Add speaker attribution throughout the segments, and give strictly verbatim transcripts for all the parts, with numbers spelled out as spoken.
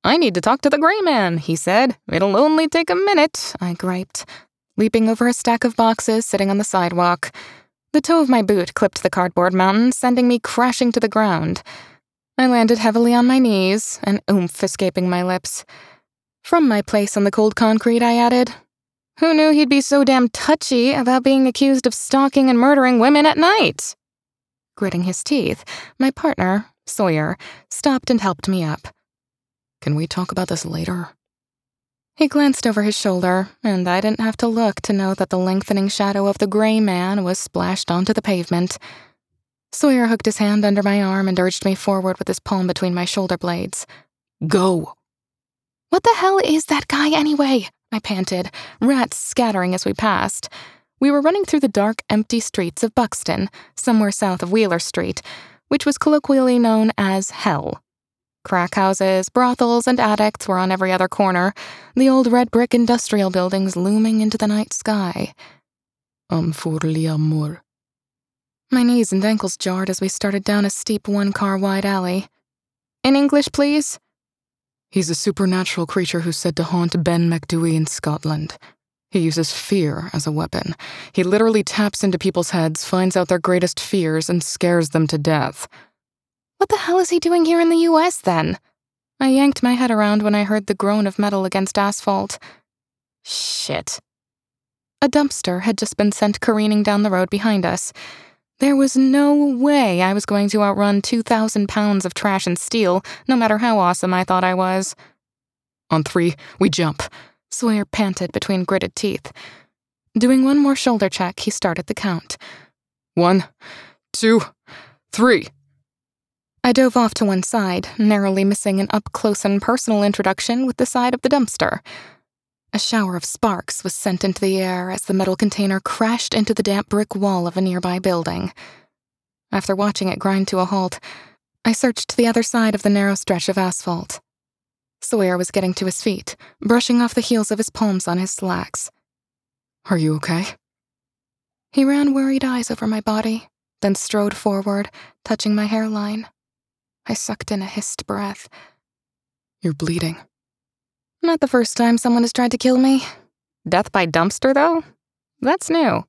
Speaker 1: I need to talk to the gray man, he said. It'll only take a minute, I griped, leaping over a stack of boxes sitting on the sidewalk. The toe of my boot clipped the cardboard mountain, sending me crashing to the ground. I landed heavily on my knees, an oomph escaping my lips. From my place on the cold concrete, I added, who knew he'd be so damn touchy about being accused of stalking and murdering women at night? Gritting his teeth, my partner, Sawyer, stopped and helped me up. Can we talk about this later? He glanced over his shoulder, and I didn't have to look to know that the lengthening shadow of the gray man was splashed onto the pavement. Sawyer hooked his hand under my arm and urged me forward with his palm between my shoulder blades. Go! What the hell is that guy anyway? I panted, rats scattering as we passed. We were running through the dark, empty streets of Buxton, somewhere south of Wheeler Street, which was colloquially known as Hell. Crack houses, brothels, and addicts were on every other corner, the old red brick industrial buildings looming into the night sky. Am for l'amour. My knees and ankles jarred as we started down a steep one-car-wide alley. In English, please? He's a supernatural creature who's said to haunt Ben Macdui in Scotland. He uses fear as a weapon. He literally taps into people's heads, finds out their greatest fears, and scares them to death. What the hell is he doing here in the U S, then? I yanked my head around when I heard the groan of metal against asphalt. Shit. A dumpster had just been sent careening down the road behind us. There was no way I was going to outrun two thousand pounds of trash and steel, no matter how awesome I thought I was. On three, we jump. Sawyer panted between gritted teeth. Doing one more shoulder check, he started the count. One, two, three. I dove off to one side, narrowly missing an up-close and personal introduction with the side of the dumpster. A shower of sparks was sent into the air as the metal container crashed into the damp brick wall of a nearby building. After watching it grind to a halt, I searched the other side of the narrow stretch of asphalt. Sawyer was getting to his feet, brushing off the heels of his palms on his slacks. Are you okay? He ran worried eyes over my body, then strode forward, touching my hairline. I sucked in a hissed breath. You're bleeding. Not the first time someone has tried to kill me. Death by dumpster, though? That's new.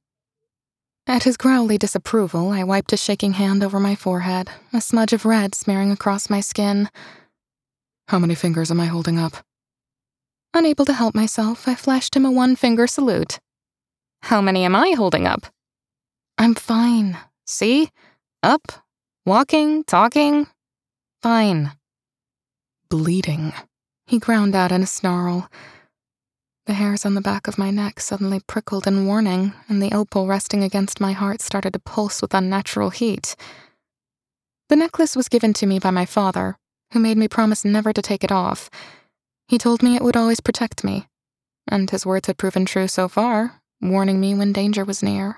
Speaker 1: At his growly disapproval, I wiped a shaking hand over my forehead, a smudge of red smearing across my skin. How many fingers am I holding up? Unable to help myself, I flashed him a one-finger salute. How many am I holding up? I'm fine. See? Up. Walking. Talking. Fine. Bleeding. He ground out in a snarl. The hairs on the back of my neck suddenly prickled in warning, and the opal resting against my heart started to pulse with unnatural heat. The necklace was given to me by my father, who made me promise never to take it off. He told me it would always protect me, and his words had proven true so far, warning me when danger was near.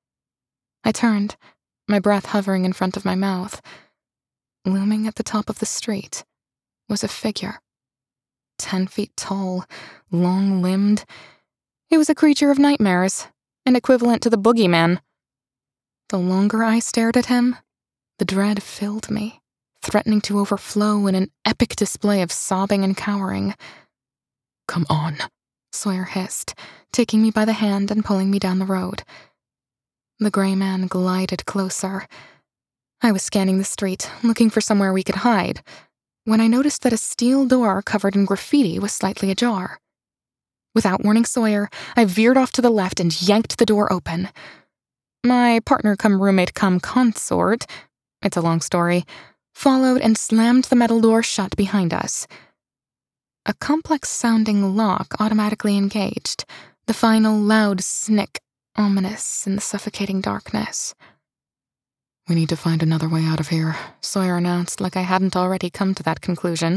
Speaker 1: I turned, my breath hovering in front of my mouth. Looming at the top of the street was a figure. Ten feet tall, long-limbed. It was a creature of nightmares, an equivalent to the boogeyman. The longer I stared at him, the dread filled me, threatening to overflow in an epic display of sobbing and cowering. Come on, Sawyer hissed, taking me by the hand and pulling me down the road. The gray man glided closer. I was scanning the street, looking for somewhere we could hide, when I noticed that a steel door covered in graffiti was slightly ajar. Without warning Sawyer, I veered off to the left and yanked the door open. My partner-cum-roommate-cum-consort, it's a long story, followed and slammed the metal door shut behind us. A complex-sounding lock automatically engaged, the final loud snick ominous in the suffocating darkness. We need to find another way out of here, Sawyer announced like I hadn't already come to that conclusion.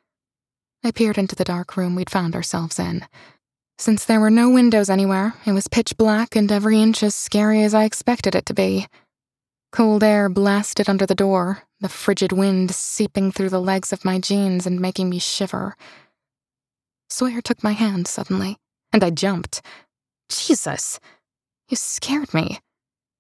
Speaker 1: I peered into the dark room we'd found ourselves in. Since there were no windows anywhere, it was pitch black and every inch as scary as I expected it to be. Cold air blasted under the door, the frigid wind seeping through the legs of my jeans and making me shiver. Sawyer took my hand suddenly, and I jumped. Jesus! You scared me.